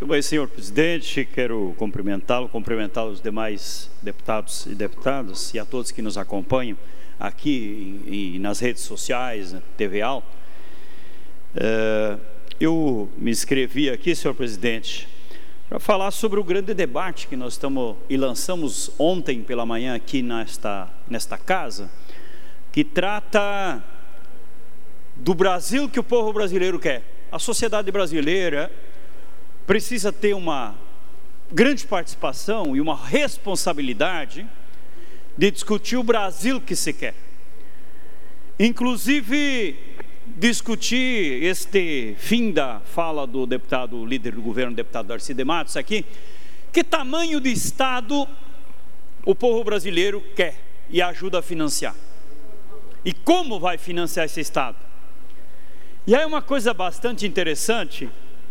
Muito bem, senhor presidente, quero cumprimentar os demais deputados e deputadas e a todos que nos acompanham aqui e nas redes sociais, na TV Al. Eu me inscrevi aqui, senhor presidente, para falar sobre o grande debate que nós estamos e lançamos ontem pela manhã aqui nesta casa, que trata do Brasil que o povo brasileiro quer. A sociedade brasileira precisa ter uma grande participação e uma responsabilidade de discutir o Brasil que se quer. Inclusive, discutir este fim da fala do deputado, líder do governo, deputado Darcy de Matos aqui, que tamanho de Estado o povo brasileiro quer e ajuda a financiar. E como vai financiar esse Estado? E aí uma coisa bastante interessante,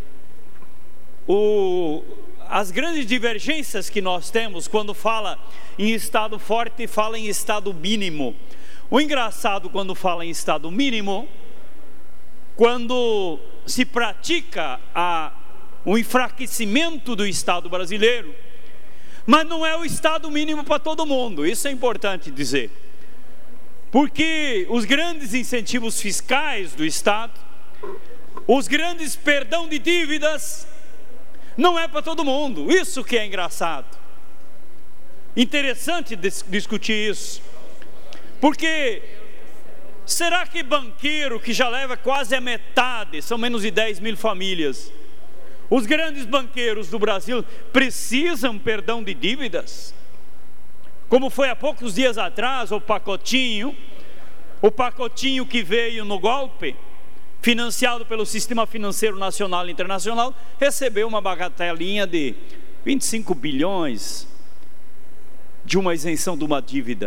as grandes divergências que nós temos quando fala em Estado forte e fala em Estado mínimo. O engraçado quando fala em Estado mínimo, quando se pratica o enfraquecimento do Estado brasileiro, mas não é o Estado mínimo para todo mundo, isso é importante dizer. Porque os grandes incentivos fiscais do Estado, os grandes perdão de dívidas, não é para todo mundo, isso que é engraçado. Interessante discutir isso, porque será que banqueiro que já leva quase a metade, são menos de 10 mil famílias, os grandes banqueiros do Brasil precisam perdão de dívidas? Como foi há poucos dias atrás o pacotinho que veio no golpe, financiado pelo Sistema Financeiro Nacional e Internacional, recebeu uma bagatelinha de 25 bilhões de uma isenção de uma dívida.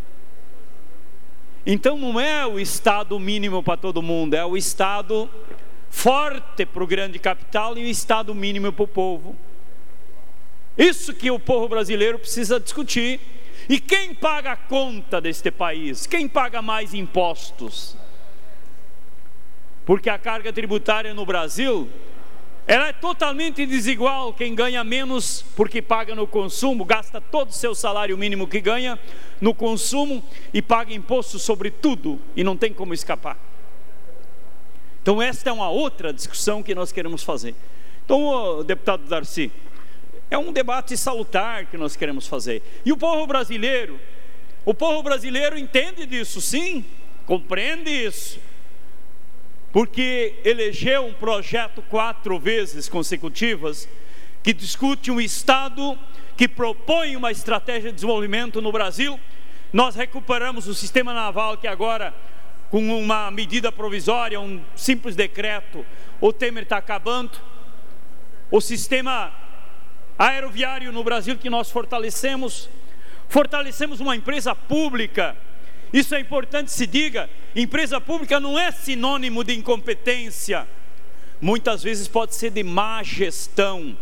Então não é o Estado mínimo para todo mundo, é o Estado forte para o grande capital e o Estado mínimo para o povo. Isso que o povo brasileiro precisa discutir. E quem paga a conta deste país? Quem paga mais impostos? Porque a carga tributária no Brasil, ela é totalmente desigual. Quem ganha menos porque paga no consumo, gasta todo o seu salário mínimo que ganha no consumo e paga imposto sobre tudo e não tem como escapar. Então esta é uma outra discussão que nós queremos fazer. Então, deputado Darcy, é um debate salutar que nós queremos fazer. E o povo brasileiro entende disso, sim, compreende isso. Porque elegeu um projeto 4 vezes consecutivas, que discute um Estado que propõe uma estratégia de desenvolvimento no Brasil. Nós recuperamos o sistema naval que agora, com uma medida provisória, um simples decreto, o Temer está acabando. O sistema aeroviário no Brasil que nós fortalecemos uma empresa pública. Isso é importante se diga, empresa pública não é sinônimo de incompetência, muitas vezes pode ser de má gestão,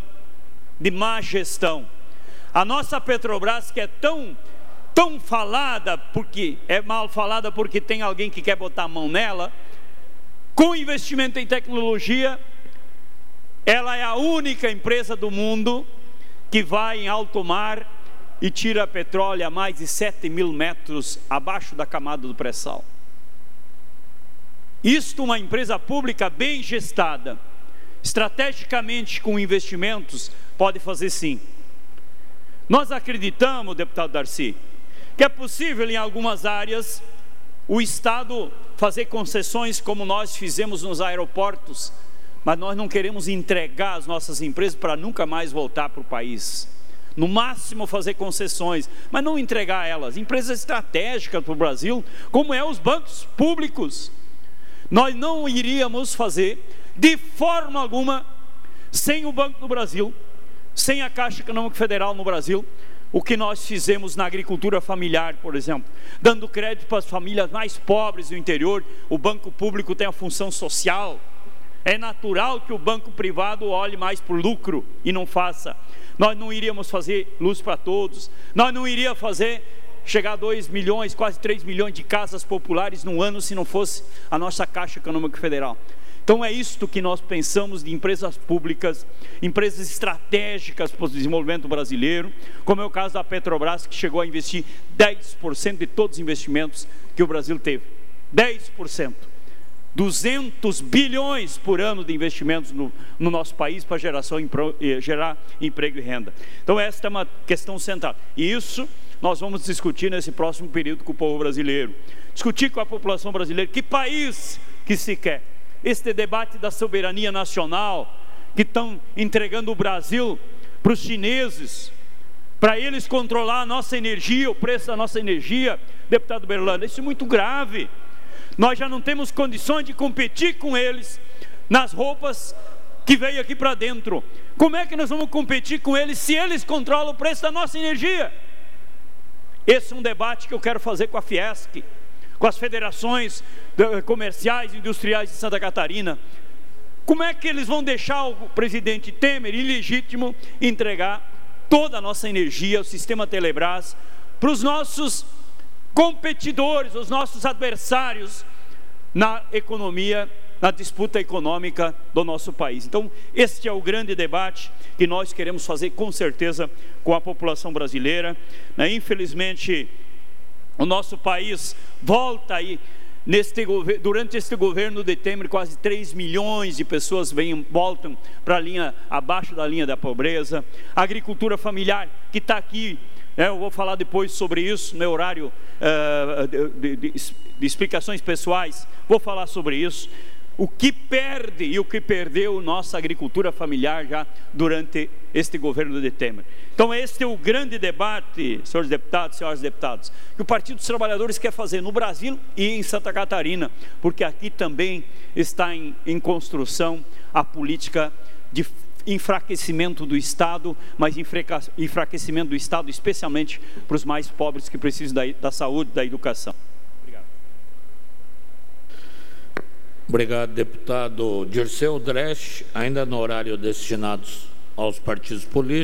A nossa Petrobras, que é tão falada, porque é mal falada porque tem alguém que quer botar a mão nela, com investimento em tecnologia, ela é a única empresa do mundo que vai em alto mar e tira petróleo a mais de 7 mil metros abaixo da camada do pré-sal. Isto uma empresa pública bem gestada, estrategicamente com investimentos, pode fazer sim. Nós acreditamos, deputado Darcy, que é possível em algumas áreas o Estado fazer concessões como nós fizemos nos aeroportos, mas nós não queremos entregar as nossas empresas para nunca mais voltar para o país. No máximo fazer concessões, mas não entregar elas. Empresas estratégicas para o Brasil, como os bancos públicos, nós não iríamos fazer de forma alguma sem o Banco do Brasil, sem a Caixa Econômica Federal no Brasil, o que nós fizemos na agricultura familiar, por exemplo, dando crédito para as famílias mais pobres do interior. O banco público tem a função social. É natural que o banco privado olhe mais por lucro e não faça. Nós não iríamos fazer luz para todos, nós não iríamos chegar a 2 milhões, quase 3 milhões de casas populares no ano se não fosse a nossa Caixa Econômica Federal. Então é isto que nós pensamos de empresas públicas, empresas estratégicas para o desenvolvimento brasileiro, como é o caso da Petrobras, que chegou a investir 10% de todos os investimentos que o Brasil teve. 10%. 200 bilhões por ano de investimentos no nosso país para gerar emprego e renda. Então esta é uma questão central. E isso nós vamos discutir nesse próximo período com o povo brasileiro. Discutir com a população brasileira que país que se quer. Este debate da soberania nacional, que estão entregando o Brasil para os chineses, para eles controlar a nossa energia, o preço da nossa energia, deputado Berlanda, isso é muito grave. Nós já não temos condições de competir com eles nas roupas que veio aqui para dentro. Como é que nós vamos competir com eles se eles controlam o preço da nossa energia? Esse é um debate que eu quero fazer com a Fiesc, com as federações comerciais e industriais de Santa Catarina. Como é que eles vão deixar o presidente Temer, ilegítimo, entregar toda a nossa energia, o sistema Telebrás, para os nossos competidores, os nossos adversários na economia, na disputa econômica do nosso país? Então, este é o grande debate que nós queremos fazer com certeza com a população brasileira. Infelizmente, o nosso país volta aí, durante este governo de Temer, quase 3 milhões de pessoas voltam para a linha, abaixo da linha da pobreza. A agricultura familiar, que está aqui, eu vou falar depois sobre isso, no horário de explicações pessoais, vou falar sobre isso. O que perde e o que perdeu nossa agricultura familiar já durante este governo de Temer. Então este é o grande debate, senhores deputados, senhoras deputadas, que o Partido dos Trabalhadores quer fazer no Brasil e em Santa Catarina, porque aqui também está em construção a política de enfraquecimento do Estado, mas enfraquecimento do Estado especialmente para os mais pobres que precisam da saúde, da educação. Obrigado, deputado Dirceu Dresch. Ainda no horário destinado aos partidos políticos.